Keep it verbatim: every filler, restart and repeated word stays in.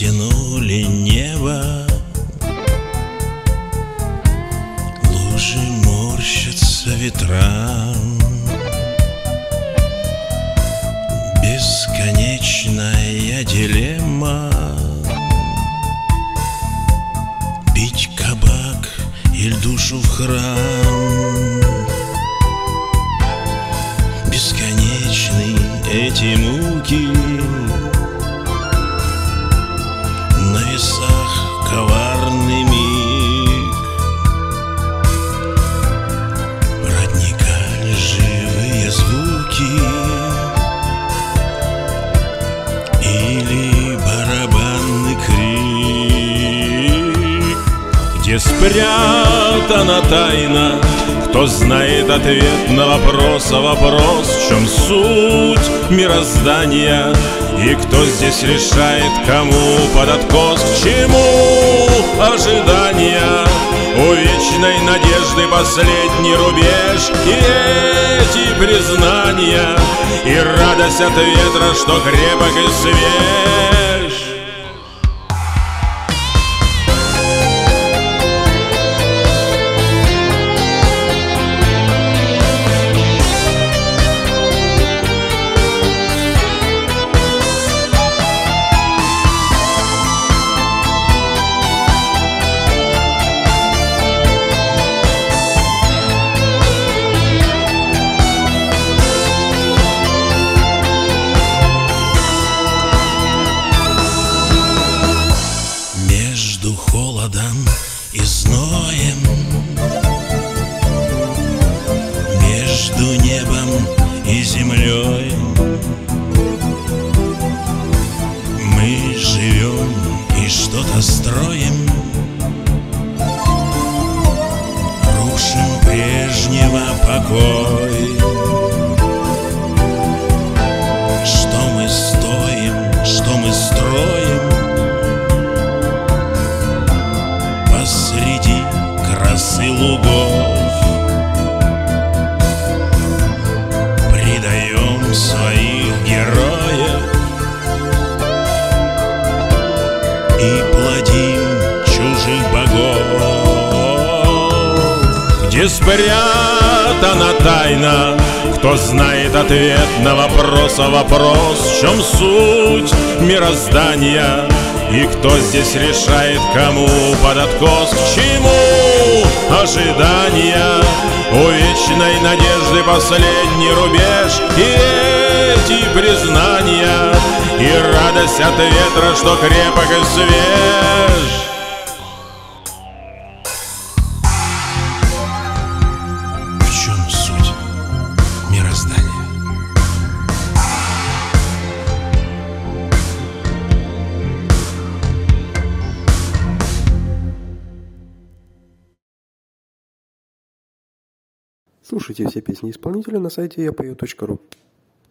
затянули небо, лужи морщатся ветрам. Бесконечная дилемма: пить кабак или душу в храм. Бесконечны эти муки, на весах коварный миг. Родника ли живые звуки или барабанный крик? Где спрятана тайна? Кто знает ответ на вопрос, а вопрос, в чем суть мироздания? И кто здесь решает, кому под откос, к чему ожидания? У вечной надежды последний рубеж, и эти признания, и радость от ветра, что крепок и свеж. Холодом и зноем, между небом и землей мы живем и что-то строим, рушим прежнего покой. Что мы стоим, что мы строим посреди красы лугов, предаем своих героев и плодим чужих богов. Где спрятана тайна? Кто знает ответ на вопрос, а вопрос, в чем суть мироздания? И кто здесь решает, кому под откос, к чему ожидания? У вечной надежды последний рубеж, и эти признания, и радость от ветра, что крепок и свеж. В чем суть мироздания? Слушайте все песни исполнителя на сайте я пою точка ру.